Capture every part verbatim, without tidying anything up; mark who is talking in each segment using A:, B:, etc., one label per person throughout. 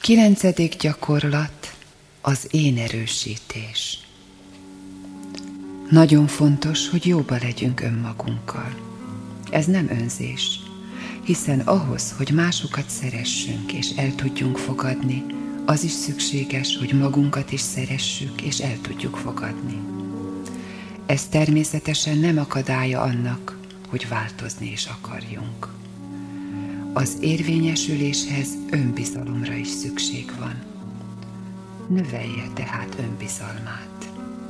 A: Kilencedik gyakorlat, az én erősítés. Nagyon fontos, hogy jóba legyünk önmagunkkal. Ez nem önzés, hiszen ahhoz, hogy másokat szeressünk és el tudjunk fogadni, az is szükséges, hogy magunkat is szeressük és el tudjuk fogadni. Ez természetesen nem akadálya annak, hogy változni is akarjunk. Az érvényesüléshez önbizalomra is szükség van. Növelje tehát önbizalmát.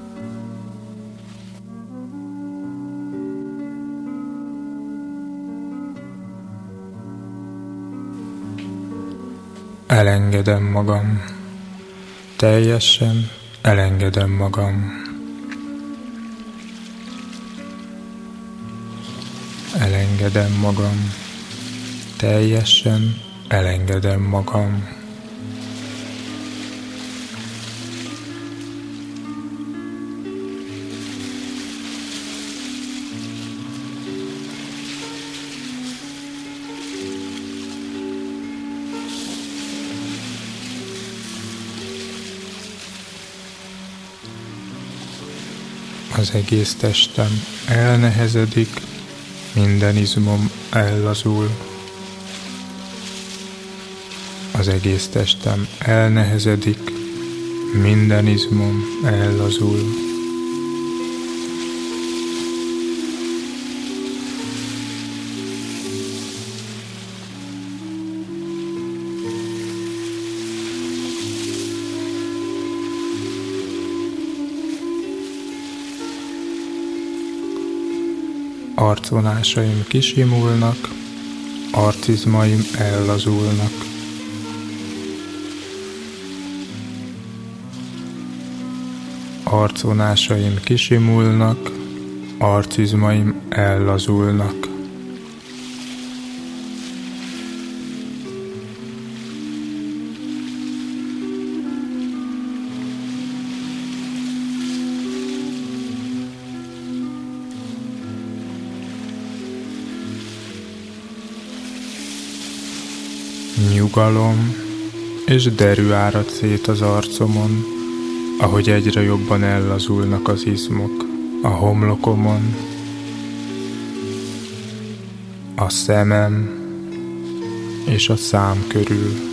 B: Elengedem magam. Teljesen elengedem magam. Elengedem magam. Teljesen elengedem magam. Az egész testem elnehezedik, minden izmom ellazul. Az egész testem elnehezedik, minden izmom ellazul. Arcvonásaim kisimulnak, arcizmaim ellazulnak. Arcvonásaim kisimulnak, arcizmaim ellazulnak. Nyugalom és derű árad szét az arcomon, ahogy egyre jobban ellazulnak az izmok a homlokomon, a szemem és a szám körül.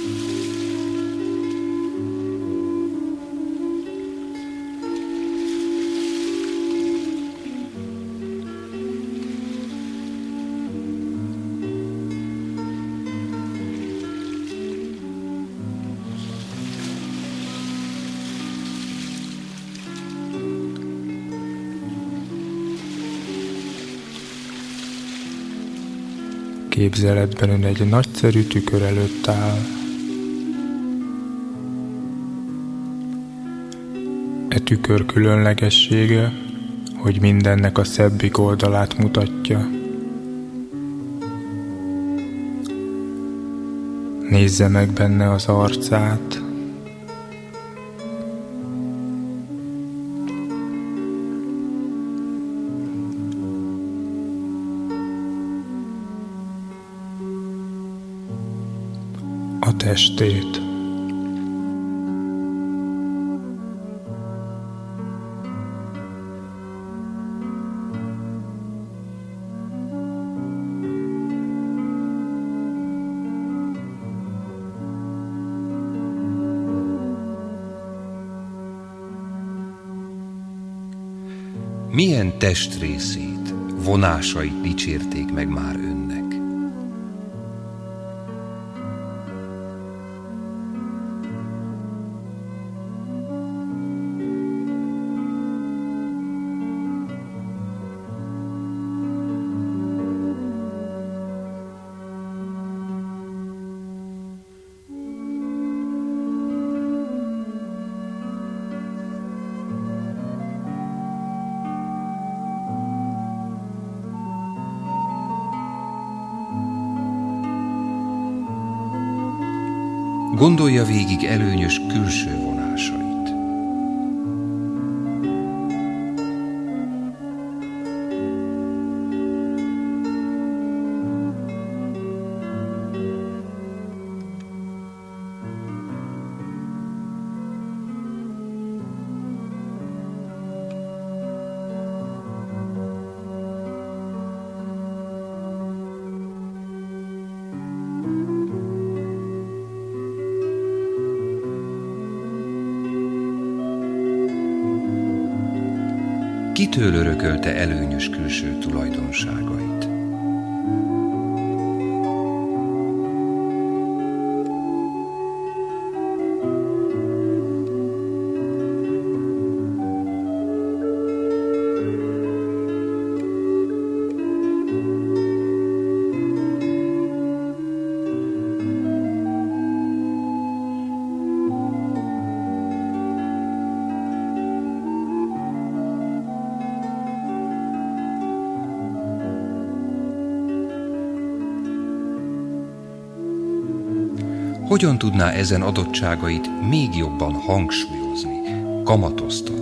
B: Képzeletben ön egy nagyszerű tükör előtt áll. E tükör különlegessége, hogy mindennek a szebbik oldalát mutatja. Nézze meg benne az arcát. A testét.
C: Milyen testrészét, vonásait dicsérték meg már önnek? Gondolja végig előnyös külső vonásait. Kitől örökölte előnyös külső tulajdonságait? Hogyan tudná ezen adottságait még jobban hangsúlyozni, kamatoztatni?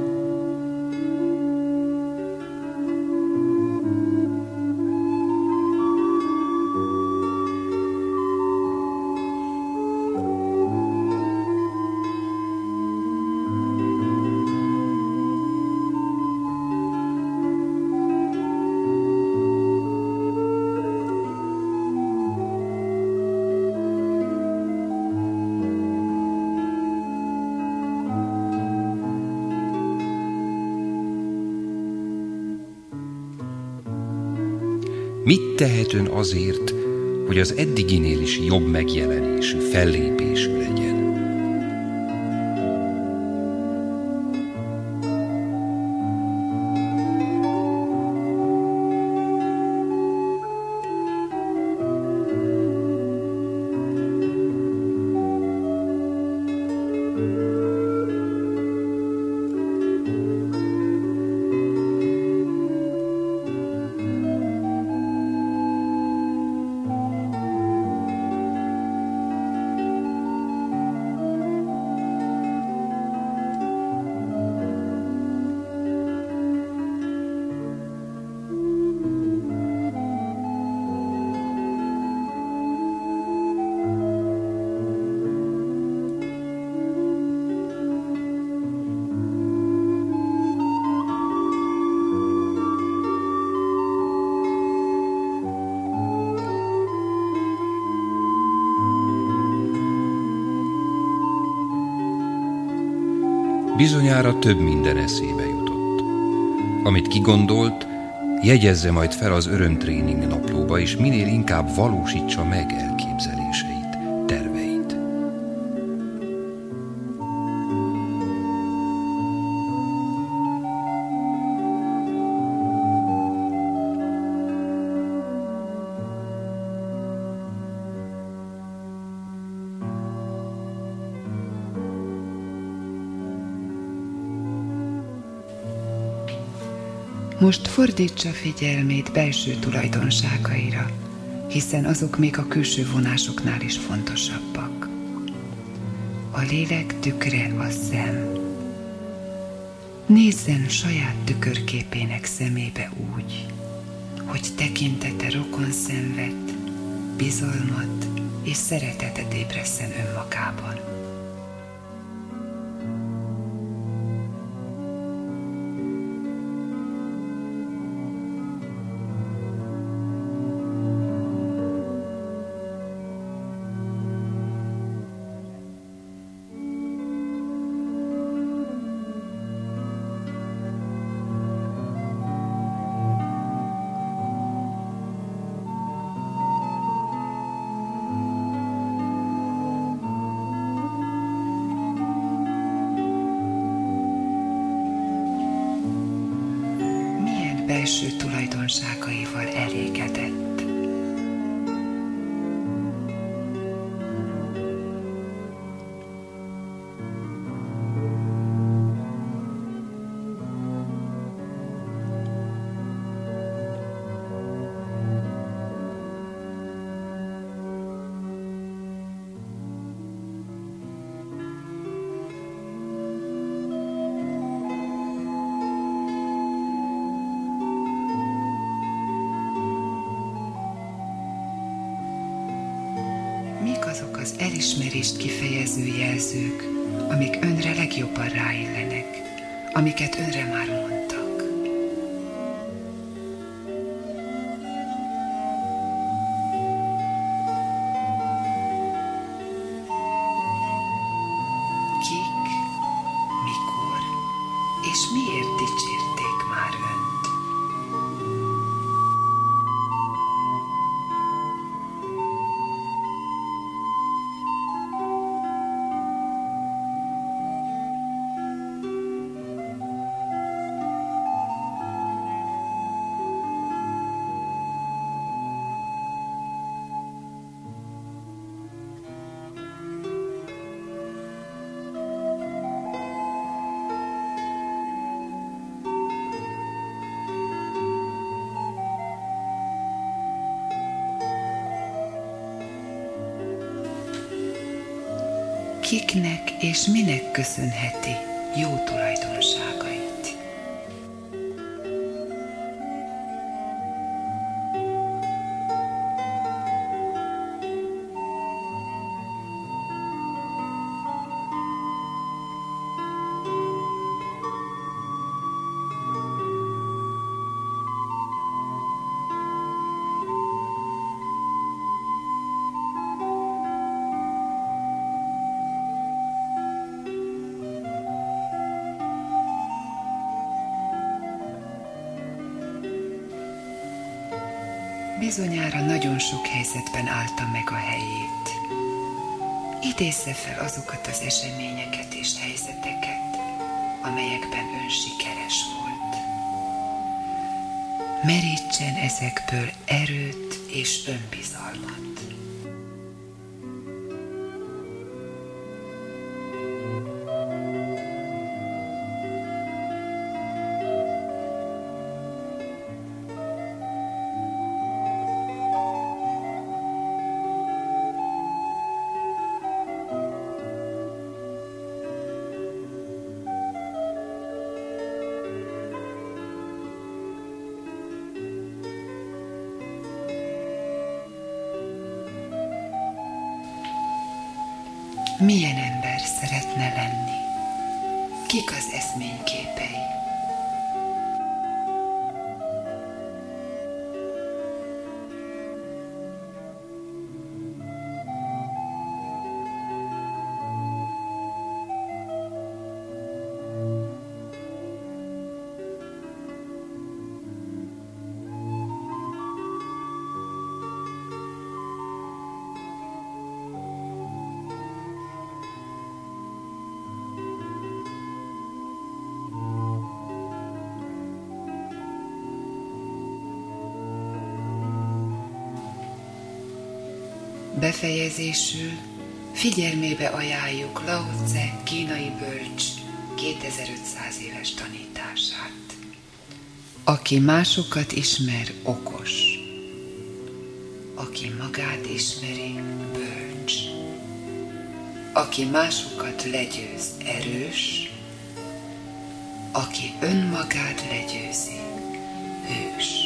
C: Mit tehet ön azért, hogy az eddiginél is jobb megjelenésű, fellépésű legyen? Bizonyára több minden eszébe jutott. Amit kigondolt, jegyezze majd fel az örömtréning naplóba, és minél inkább valósítsa meg elképzeléseit, terveit.
A: Most fordítsa figyelmét belső tulajdonságaira, hiszen azok még a külső vonásoknál is fontosabbak. A lélek tükre a szem. Nézzen saját tükörképének szemébe úgy, hogy tekintete rokon szenved, bizalmat és szeretetet ébresszen önmagában. Belső tulajdonságaival elégedett. Azok az elismerést kifejező jelzők, amik önre legjobban ráillenek, amiket önre már mondtak. Kik, mikor és miért dicsérték már? kiknek és minek köszönheti jó tulajdonságait. Bizonyára nagyon sok helyzetben állta meg a helyét. Idézze fel azokat az eseményeket és helyzeteket, amelyekben ön sikeres volt. Merítsen ezekből erőt és önbizalmat. Milyen ember szeretne lenni? Kik az eszményképei? Befejezésül figyelmébe ajánljuk Lao Tse kínai bölcs kétezer-ötszáz éves tanítását. Aki másokat ismer, okos. Aki magát ismeri, bölcs. Aki másokat legyőz, erős. Aki önmagát legyőzi, hős.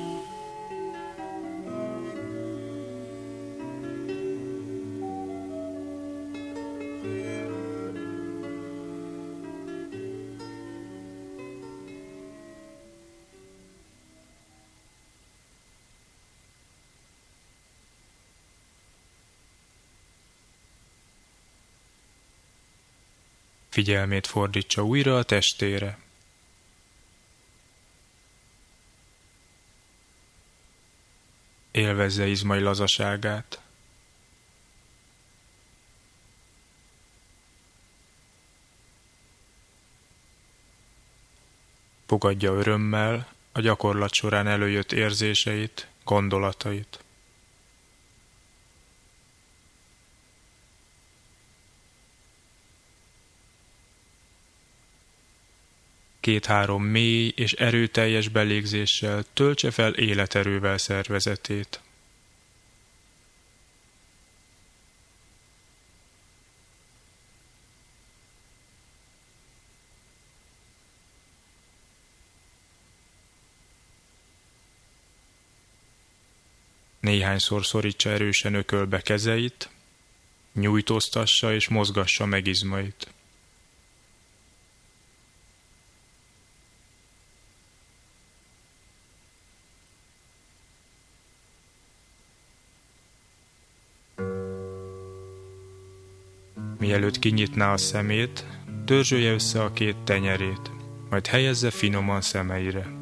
B: Figyelmét fordítsa újra a testére. Élvezze izmai lazaságát. Fogadja örömmel a gyakorlat során előjött érzéseit, gondolatait. Két-három mély és erőteljes belégzéssel töltse fel életerővel szervezetét. Néhányszor szorítsa erősen ökölbe kezeit, nyújtóztassa és mozgassa meg izmait. Mielőtt kinyitná a szemét, dörzsölje össze a két tenyerét, majd helyezze finoman szemeire.